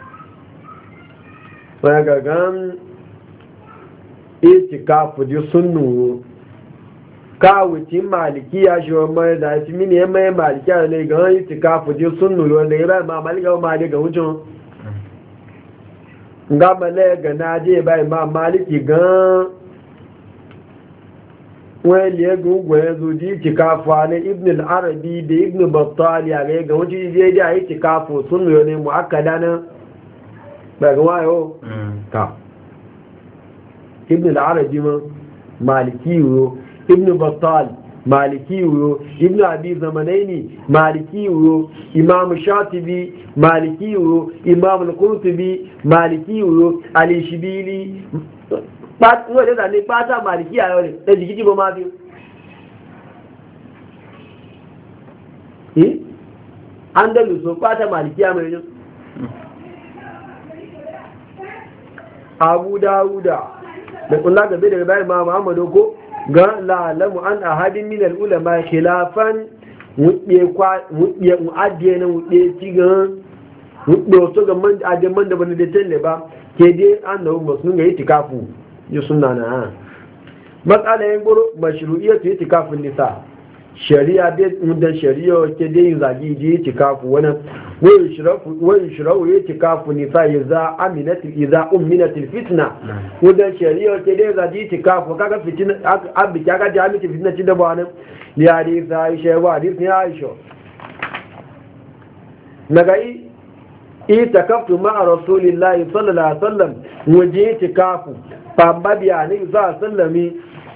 waya ga gan itikafu ji sunnu ka wuce malikiya shi mai da shi mini mai malikiya ne ga itikafu ji sunnu wanda ya ba ma malika ma ga wucin ga male ga naje bai ma maliki gan wani ya gungun ya zo ji tikafu ne ibn al-arabi da ibn battali a ga wuce je da yi tikafu sun yi ne mu aka dana ba ga wayo ta ibn al-arabi ma maliki yo ibn battal maliki yo ibn abi zamanaini maliki yo imam shatibi maliki yo imam al-qurtubi maliki yo al-shibili pat wọ́n da ní pátá màlìkí ayọ́ rẹ̀ ẹjì kí jíbọn máa bí i andalus pátá màlìkí ayọ́ rẹ̀ abu dawuda da kula gabe daga bayan ma muhammadu ko ga la'alamu an ahadin minal ulama khilafan wuɗe mu'adiyar na wuɗe cigan wuɗe wasu ga man adiyar man da bane da talle ba ke dai an da masu nuna yi tikafu yi suna na ha matsala yin guru mashru'iyyar ta yi tikafin nisa shari'a da shari'a ke dai yin zagi ji yi tikafu wani wani shirau yi tikafu nisa ya za aminatil iza umminatil fitna wadda shari'a ke dai zagi yi tikafu kaga fitina abin kaga ji amince fitina ci da ba nan ya hadisa aisha ya ba hadis ne aisha na ga ita kaftu ma'a rasulillahi sallallahu alaihi wasallam waje tikafu famba biya ne za sallami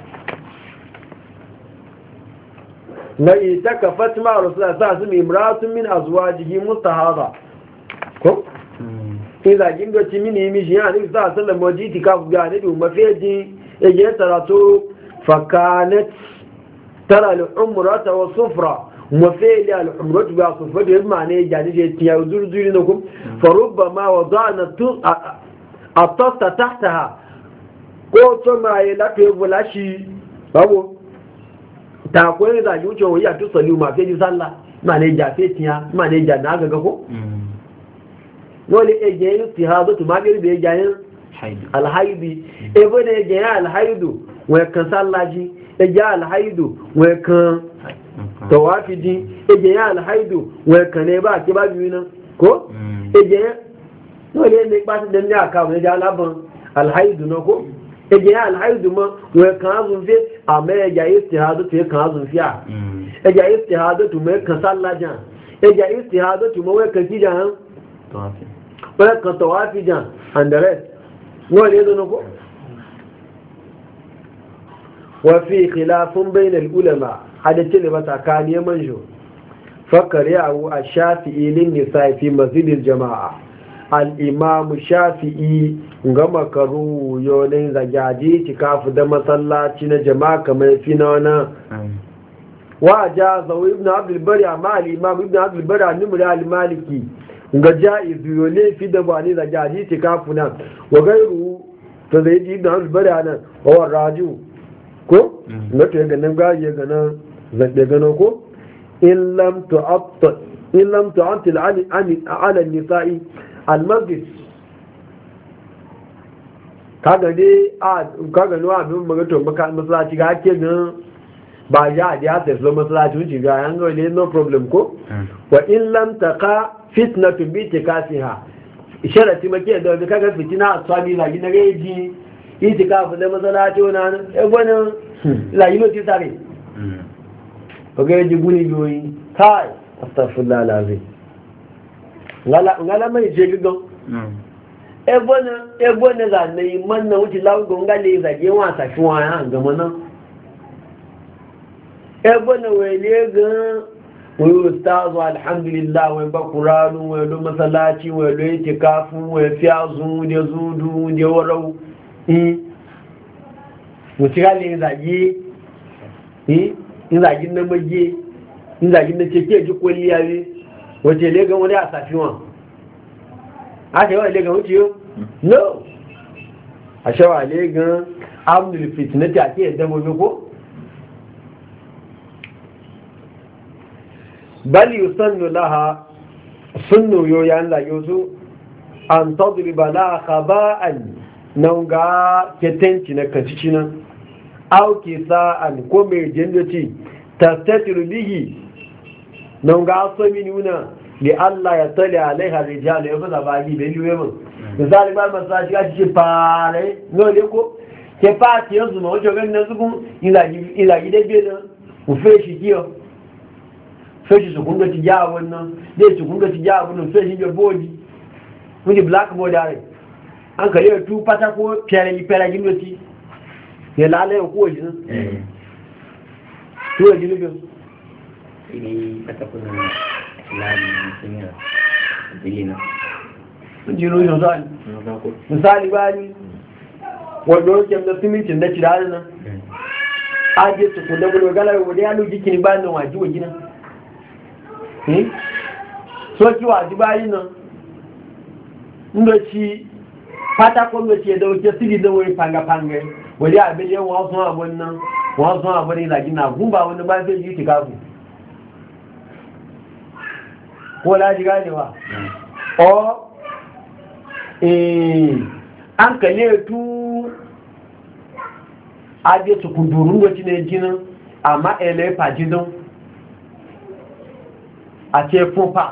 na ita kafat ma'a rasulillahi sa su imratun min azwajihi mustahada ko iza gingo ci mini mishi ya ne za sallama waje tikafu biya ne dum mafeji yaje tarato fakanat tara al-umrata wa sufra mafeli al-umratu bi sufra da ma ne ya ne tiya zurzuri na kum fa rubbama wada'na at-tasta tahtaha ko to mai la to bulashi babu ta ko ne da yuce wa ya to salu ma fe ji sallah ma ne ja fe tiya ma ne ja na ga ko wani eje istihadu to magari be ja yin al-haidi e bo ne je al-haidu wa kan sallaji e ja al-haidu wa kan tawafi ji eje ya alhaidu wai kane ba ki ba biyu nan ko eje no le ne ba da ne aka ne ja laban alhaidu no ko eje ya alhaidu ma wai kan azun fi amma ya istihadu to kan azun fiya eje istihadu to mai kan sallaja e ja istihadatu mo we kan kijan tawafi wala kan tawafi jan and the rest no le do ko wa fi khilafun bayna al ulama hada ce ba tsakani manjo fakari awu ash-shafi'i lin nisa'i fi masjid al jama'a al imam shafi'i ga makaru yonin zagaji tikafu da masallaci na jama'a kamar fi na wana wa jaza ibn abd al-bari ma al imam ibn abd al-bari an-numri al-maliki ga jaiz yole fi da bani zagaji tikafu na wa gairu to zai ji ibn abd al-bari nan wa raju ko na to ga nan ga ya ga nan zabe gano ko in lam tu'att in lam tu'attil an ala an-nisa'i al-masjid kaga dai a kaga no abin magato maka masallaci ga ake gan ba ya da ya sai masallaci wuce ga yan ga ne no problem ko wa in lam taqa fitnatu bi tikasiha isharati make da kaga fitina asami la gina reji itikafu da masallaci wannan e gwanin la yino ti tare ko ga ji guni yoyi kai astaghfirullah alazim ngala ngala mai je gido ebo na za na yi manna wuce lagun gale zage wasa fi waya gama nan ebo na wele gan wani ustazu alhamdulillah wani bakuranu wani lo masalaci wani lo yake kafin wani fiyazu wani zudu wani warau wuce gale zage in zage na mage in zage na ceke ji kwalliya ne wace legan wani a safi wa aka yi wa legan wuce yau no a shawa legan amnul fitnati a ke yadda mabi ko bali yusannu laha sunnu yo ya Allah yozu an tadriba la khaba'an nan ga ketenci na kacici nan au kisa'an ko mai jannati tastatiru bihi nan ga so minuna li Allah ya tali alaiha rijal ya bada bagi da yiwe mun misali ba masaji ga ci pare no le ko ke pati yanzu ma wajo gan nan zugun ila ila gide be nan ku feshi kiyo feshi su kun ga ti ja wannan dai su kun ga ti ja wannan feshi ga body mun di blackboard are an kare tu pata ko pere ni pere gindo ti ya lale ko ji eh to ji ne ini pata ko lari musulmiya dilina jiro yin zai misali bani wanda yake da simintin da cirare nan aje su kunda gudu gala wanda ya luji kini bayan nan waji wajina eh so ki waji bayan nan ndo ci pata ko ndo ci da wuce sidi da wani panga panga wanda abin yan wasu abun nan wasu abun ne lagina gumba wanda ba sai yi tikafu ko laji ganewa o eh an kale tu aje su kudurun wacce ne jinin amma ele fajidon a ce fufa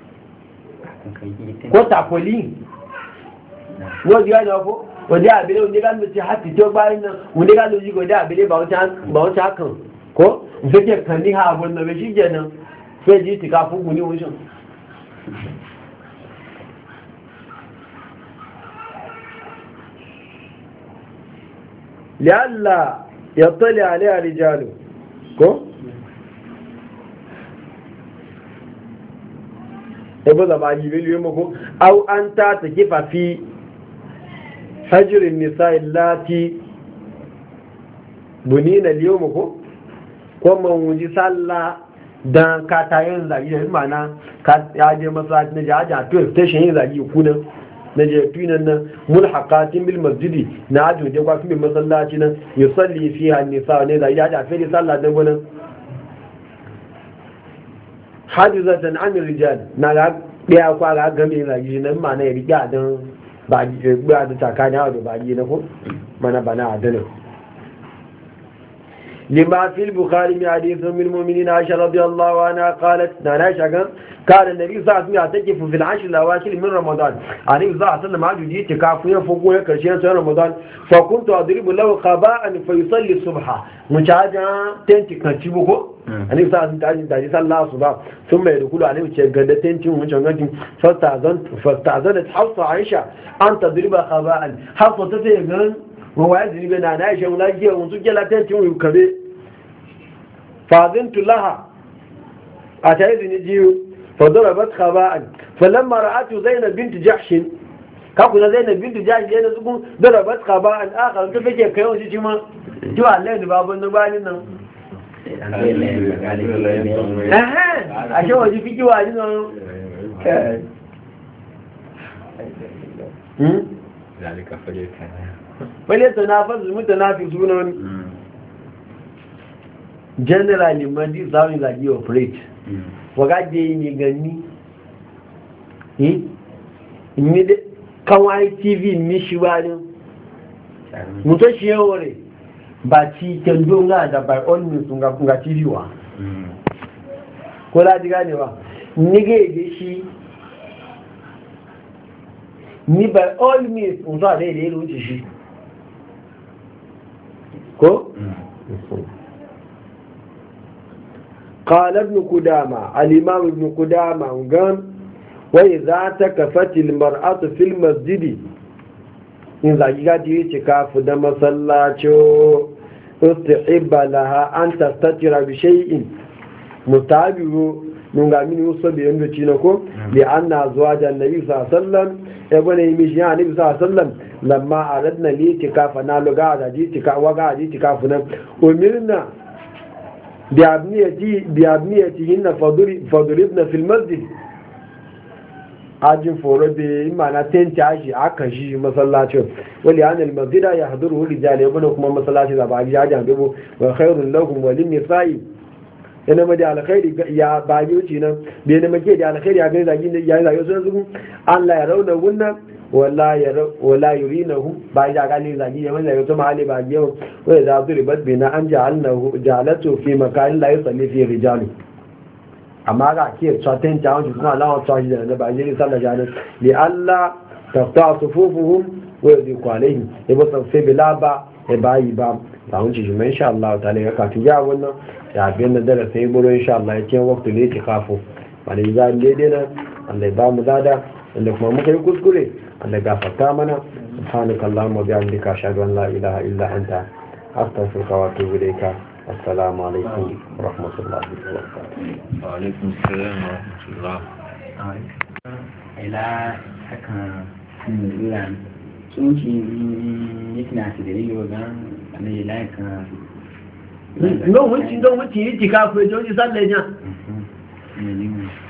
ko tapoli wọ́n yá ìyàwó òdí àbílẹ̀ onígbàmí ti hàtì tí ó gbá iná onígbàmí ojú òdí àbílẹ̀ bàwọ́n tí a kàn kó ìfẹ́kẹ̀ kàn ní ààbò ìnàwó sí jẹ́ náà fẹ́ jí ti ká fún ní oúnjẹ lẹ́àlá yàtọ́lẹ̀ alẹ́ àríjálù kó ẹgbẹ́ zaba yìí lè lè mọ́kó au an ta ta kifa fi hajjirin nisa illati bunina liyo mako ko mawuji sallah don katayen zagi da mana ya je masallaci na jaja to station yin zagi kuna na je tunan nan mulhaqatin bil masjidi na ajo je kwa kuma masallaci nan yusalli fiha nisa ne zagi ya fi sallah da gona hadizatan an rijal na ga daya kwa ga game zagi nan mana ya riga dan ba ba da takani hawa da ba na ko mana bana adana لما في البخاري من حديث من المؤمنين عائشة رضي الله عنها قالت ناناشا كان النبي صلى الله عليه وسلم يعتكف في العشر الأواخر من رمضان النبي صلى الله عليه وسلم عاد يجي اعتكاف يفوق كرشين سنة رمضان فكنت أضرب له قباء فيصلي الصبح مشاهدة تنتي كنتيبوكو النبي صلى الله عليه وسلم صلى الله الصبح ثم يدخل عليه وشغل تنتي ومشغل فاستأذنت فاستأذنت حفصة عائشة أن تضرب قباء حفصة تتيغن وهو يدري بنا عائشة ولا يجي ونسجل تنتي ويكبي فأذنت لها أتعيذني جيو فضربت خباء فلما رأته زينب بنت جحش كاكونا زينب بنت جحش لأنه تقول ضربت خباء آخر تفجأ كيون شيء ما جو عليه باب النبالي نعم أها عشان وجه في جواني نعم ذلك فجأة فليتنافس المتنافسون generally man this how you like you operate wagaje ni gani eh ni de kawai tv mi shi wani muto shi yore ba ci kendo nga da by all means nga nga tv wa ko la diga ne wa ni ge de shi ni by all means unza de de lu shi ko قال ابن قدامة الإمام ابن قدامة قال وإذا تكفت المرأة في المسجد إن ذاكيكا يتكاف دم صلاتو استحب لها أن تستتر بشيء متابعه نغامين يوصل بأنه لأن أزواج النبي صلى الله عليه وسلم ابن يمشي النبي صلى الله عليه وسلم لما أردنا ليتكاف نالو قاعدة يتكاف وقاعدة يتكافنا أمرنا بأبنيتهن فضربنا في المسجد ajin foro be mana tenti aji aka shi masallacin wali an almasjida yahduruhu rijal yabuna kuma masallaci da ba ji ajin dubo wa khairul lahum wa lin nisa'i yana ma da alkhairi ya ba yi wuce nan bai ne make da alkhairi ya gani zagi ya zagi sun zugu Allah ya rauna gunna wala ya wala yurinahu ba ya gani zagi ya wanda ya to mahali ba yau wa za duribat bina an ja'alnahu ja'alatu fi makanin la yusalli fi rijalu amma ga ke tsatin ta wani kuma Allah ta shi da ba jiri sallah jani li Allah taqta sufufuhum wa yadiqu alaihim ibo sai bilaba e bayi ba ta wani shi mai insha Allah ta'ala ya ka tiya wannan ya biyan da dare sai buru insha Allah ya ce waktu ne ki kafu wani za mu daidai nan Allah ba mu dada wanda kuma muka yi kuskure Allah gafarta mana subhanakallahumma wa bihamdika ashhadu an la ilaha illa anta astaghfiruka wa atubu ilayka السلام عليكم ورحمة الله وبركاته. وعليكم السلام ورحمة الله. إلى حكم الإيران شنوشي يتنا سيدري وغان أنا إلى كان. نو وين شنو وين تيجي تكافئ جوني سالنا.